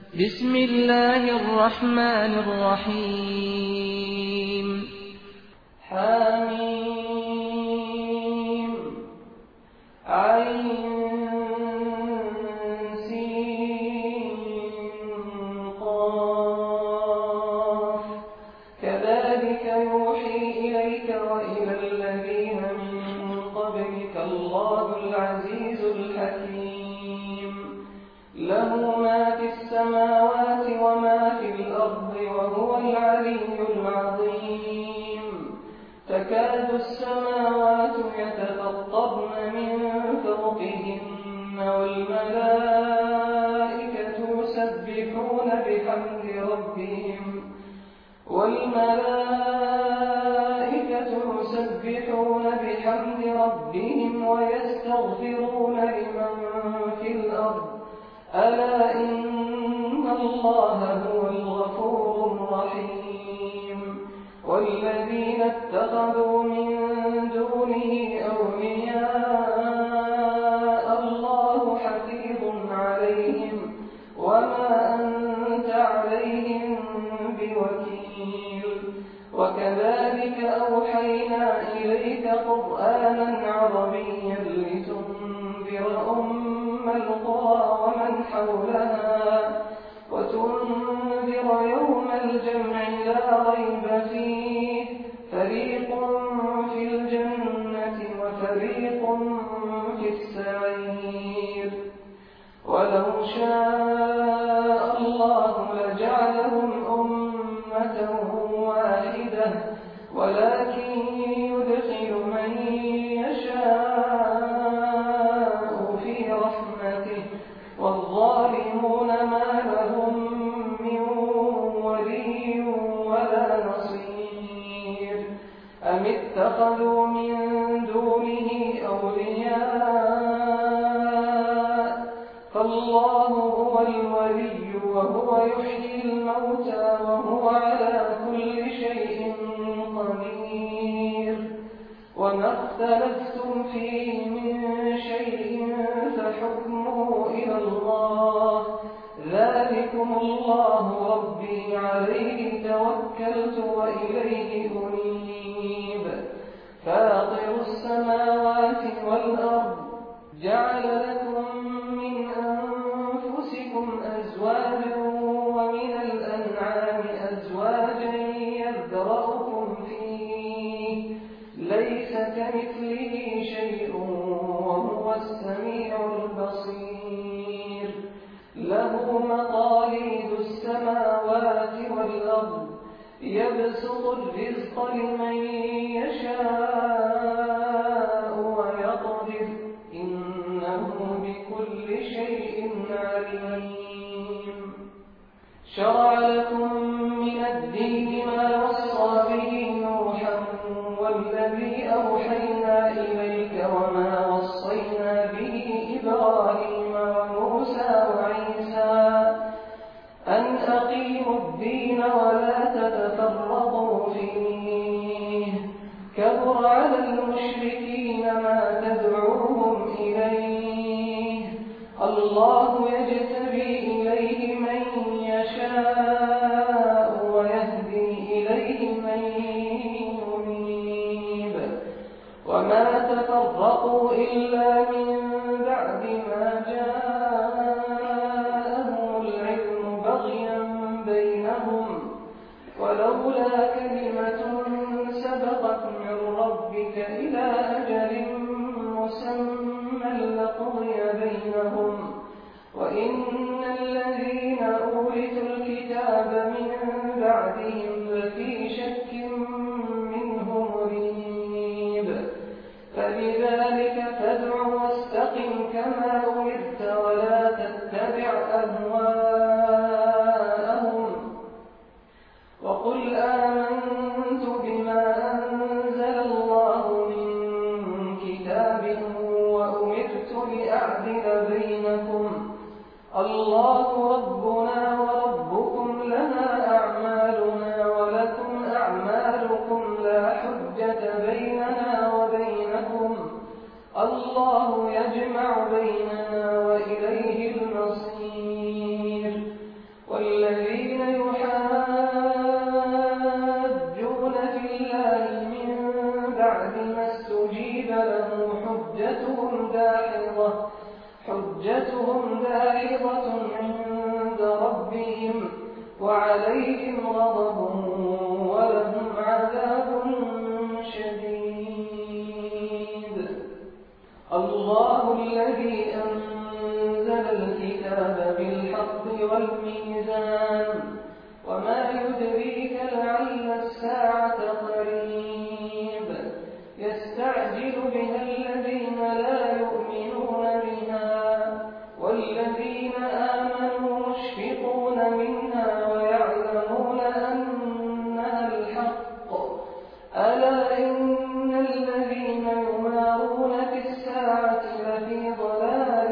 بسم الله الرحمن الرحيم حميم عين سين قاف كذلك يوحي إليك وإلى الذين من قبلك الله العزيز الحكيم له ما في السماوات وما في الأرض وهو العلي العظيم تكاد السماوات يتفطرن من فوقهن والملائكة يسبحون بحمد ربهم ويستغفرون لمن في الأرض ألا إن الله هو الغفور الرحيم والذين اتخذوا من دونه أولياء الله حفيظ عليهم وما أنت عليهم بوكيل وكذلك أوحينا إليك قرآنا عربيا لتنذر أم القرى ومن حولها وتنذر يوم الجمع لا ريب فيه فريق في الجنة وفريق في السعير ولو شاء الله لجعلهم أمة واحدة ولكن يدخل من يشاء في رحمته والظالمون ما لهم من ولي ولا نصير أم اتخذوا من دونه أولياء فالله هو الولي وهو يحيي الموتى وهو على كل شيء قدير وما اختلفتم فيه من شيء فحكمه إلى الله ذلكم الله ربي عليه توكلت وإليه أنيب فاطر السماوات والأرض جعل لكم من أنفسكم أزواجا ومن الأنعام أزواجا يذرأكم فيه ليس كمثله شيء وهو السميع البصير له مقاليد السماوات والأرض يبسط الرزق لمن يشاء ويقدر إنه بكل شيء عليم شرع لكم من الدين ما وصى به نوحا والذي أوحينا إليك وما وصينا به إبراهيم وموسى وعيسى أن أقيموا الدين ولا تتفرقوا فيه كبر على المشركين ما تدعوهم إليه الله يجتبي إليه من يشاء ويهدي إليه من ينيب وما تفرقوا إلا من بعد ما جاءهم العلم بغيا بينهم ولولا كلمة سبقت من ربك إلى أجل مسمى لقضي بينهم وإن الذين أورثوا الكتاب من بعدهم لفي شك منه مريب فلذلك فادع واستقم كما أمرت ولا تتبع أهواءهم وقل آمنت بما أنزل الله من كتاب وأمرت لأعدل بينكم الله ربنا وربكم لنا أعمالنا ولكم أعمالكم لا حجة بيننا وبينكم الله يجمع بيننا وإليه المصير حجتهم داحضة عند ربهم وعليهم غضب ولهم عذاب شديد. الله الذي أنزل الكتاب بالحق والميزان وما يدريك لعل الساعة قريب يستعجل بها الذين لا يؤمنون بها والذين آمنوا مشفقون منها ويعلمون أنها الحق ألا إن الذين يمارون في الساعة لفي ضلال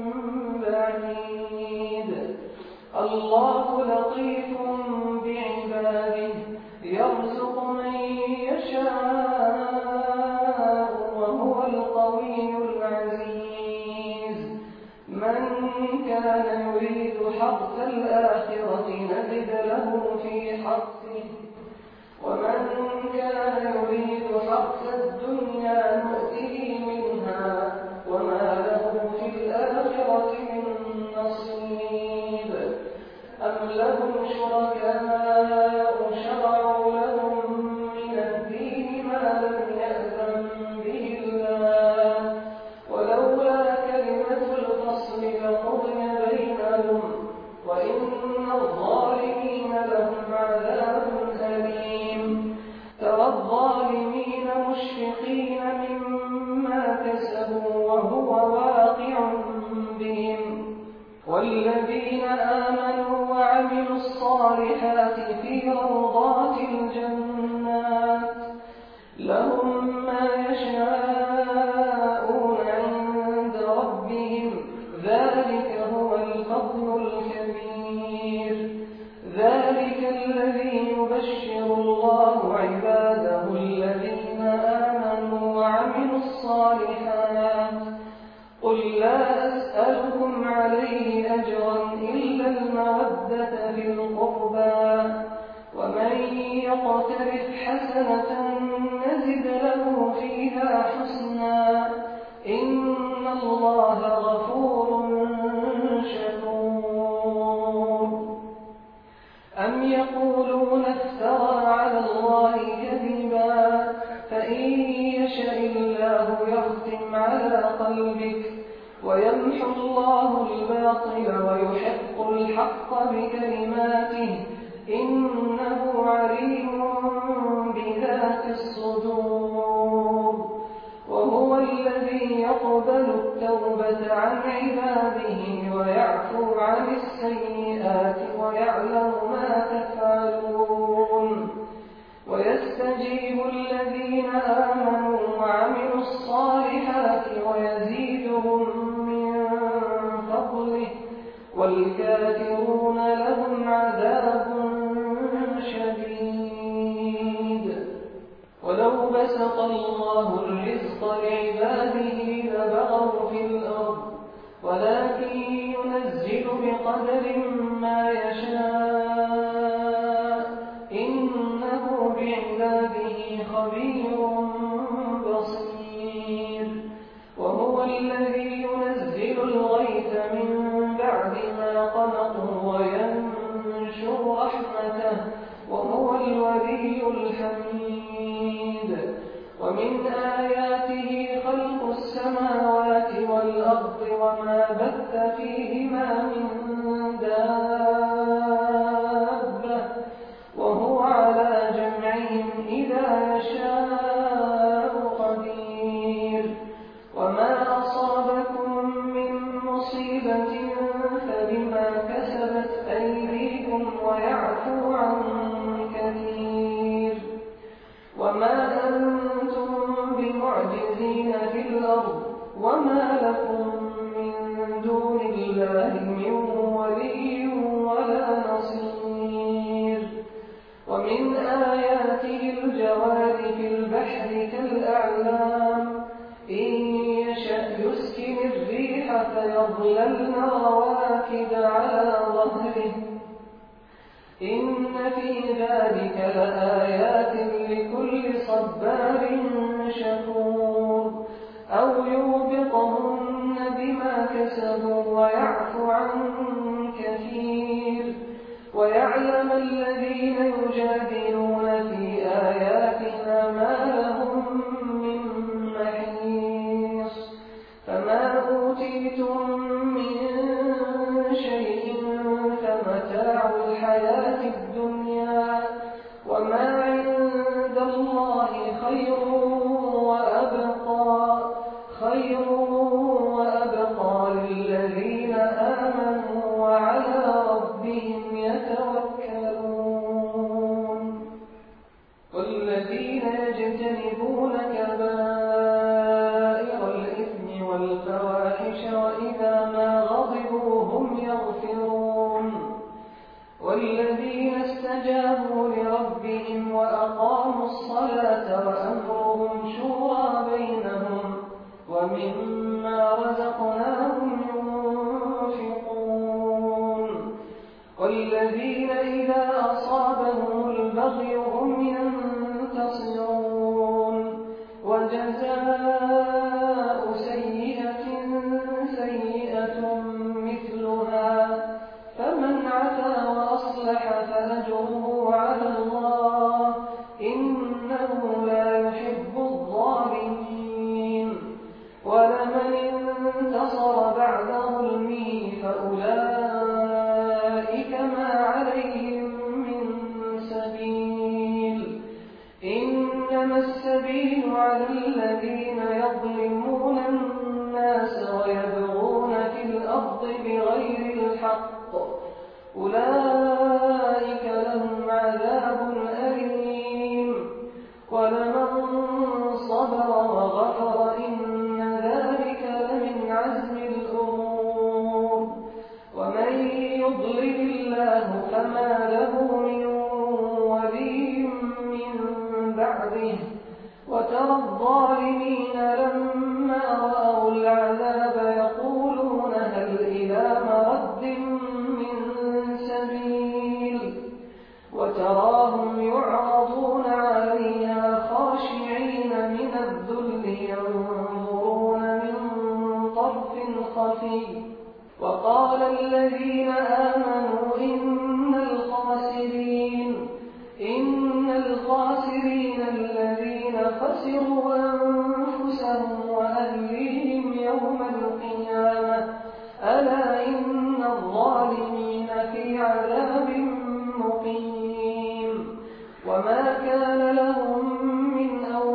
بعيد. الله لطيف بعباده يرزق من يشاء وهو القوي العزيز. من كان يريد حرث الآخرة نزد له في حرثه ومن كان يريد حرث الدنيا نؤته منها وما له في الآخرة من نصيب. أم لهم شركاء شرعوا لهم من الدين ما لم يأذن به الله ولولا كلمة الفصل لقضي بينهم وإن الظالمين لهم عذاب أليم. ترى الظالمين مشفقين مما كسبوا وهو واقع بهم والذين آمنوا وعملوا الصالحات في روضات الجنات لهم ما يشاءون عند ربهم ذلك هو الفضل الكبير. ذلك الذي يبشر الله عباده الذين آمنوا وعملوا الصالحات. قل لا أسألكم عليه أجرا إلا المودة في القربى ومن يقترف حسنة نزد له فيها حسنا إن الله غفور شكور. أم يقولون افترى على الله كذبا فإن يشاء الله يختم على قلبك ويمحو الله الباطل ويحق الحق بكلماته إنه عليم بذات الصدور. وهو الذي يقبل التوبة عن عباده ويعفو عن السيئات ويعلم ما تفعلون ويستجيب الذين آمنوا وعملوا الصالحات ويزيدهم من فضله والكافرون لهم عذاب شديد. ولو بسط الله الرزق لعباده لبغوا في الأرض ولكن ينزل بقدر ما يشاء إنه بعباده خبير بصير. وهو الذي ينزل الغيث من بعد ما قنطوا وينشر رحمته وهو الولي الحميد. ومن آياته خلق السماوات والأرض وما بث فيهما من دابة وهو على جمعهم إذا يشاء قدير. وما أصابكم من مصيبة فبما كسبت أيديكم ويعفو عن كثير. وما أنتم بمعجزين في الأرض وما لكم من دون الله من ولي ولا نصير. ومن آياته الجوار في البحر كالأعلام إن يشأ يسكن الريح فيظللن رواكد على ظهره إن في ذلك لآيات لكل صبار شكور. أو يوبقهن بما كسبوا كسبوا ويعفو عن كثير ويعلم الذين يجادلون في آياتنا ما لهم من محيص فما أوتيتم من شيء فمتاع الحياة الدنيا وما عند الله خير وأبقى للذين آمنوا وعلى ربهم يتوكلون والذين يجتنبون كبائر الإثم والفواحش وإذا ما غضبوا هم يغفرون والذين استجابوا لربهم وأقاموا الصلاة وأمرهم شورى بينهم ومما رزقناهم ينفقون والذين إذا أصابهم البغي هم ينتصرون وجزاء سيئة سيئة مثلها فمن عفا وأصلح فأجره على الله إنه لا يحب الظالمين ولمن انتصر بعد ظلمه فأولئك ما عليهم من سبيل إنما السبيل على الذين يظلمون الناس ويبغون في الأرض بغير الحق أولئك لهم عذاب أليم ولمن صبر وغفر إن ذلك لمن عزم الأمور ومن يضلل الله فما له من ولي من بعده وترى الظالمين لما رأوا العذاب يقولون هل إلى مرد من سبيل وتراهم يعرضون عليها خاشعين من الذل ينظرون من طرف خفي وقال الذين آمنوا إن الخاسرين الذين خسروا أنفسهم وأهليهم يوم القيامة ألا إن الظالمين في عذاب مقيم وما كان لهم من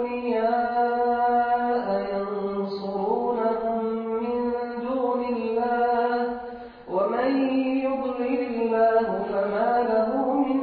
أولياء ينصرونهم من دون الله ومن يضلل الله فما له من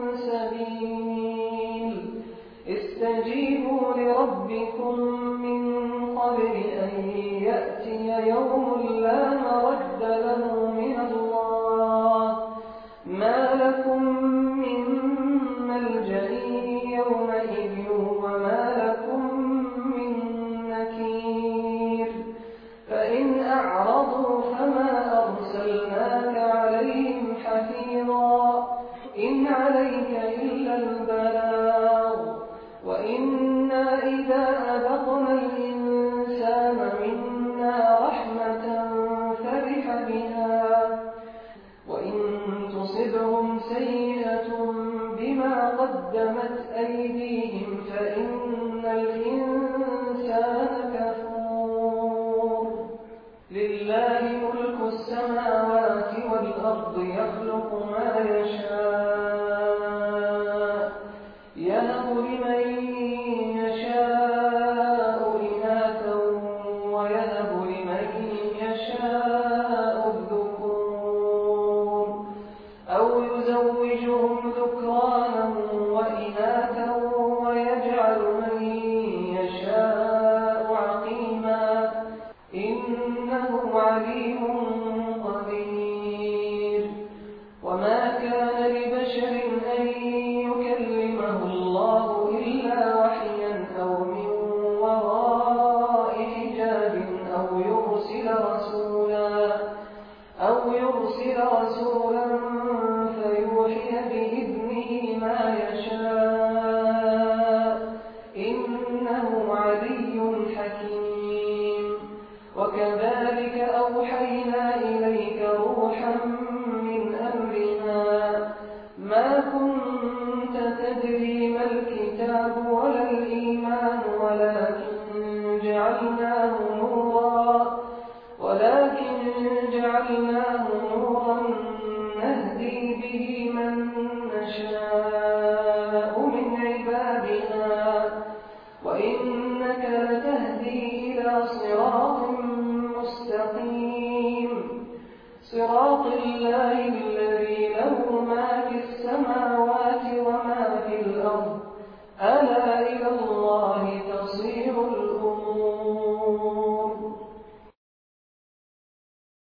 سبيل استجيبوا لربكم من قبل أن يأتي يوم لا مرد له من الله ما لكم من ملجأ يومئذ وما لكم من نكير فإن أعرضوا فما أرسلناك عليهم حفيظا إن عليك إلا البلاغ وإنا إذا أذقنا الإنسان منا رحمة فرح بها وإن تصبهم سيئة بما قدمت أيديهم فإن الإنسان كفور لله ملك السماوات والأرض يخلق ما يشاء يهب لمن يشاء إناثا ويهب لمن يشاء الذكور أو يزوجهم ذكرانا وإناثا ويجعل من يشاء عقيما إنه عليم قدير وما كان لبشر أن يكلمه الله إلا وحيا أو من وراء حجاب أو يرسل رسولا فيوحي بإذنه ما يشاء إنه علي حكيم وكذلك أوحينا جعلناه نورا نهدي به من نشاء من عبادنا وإنك لتهدي إلى صراط مستقيم صراط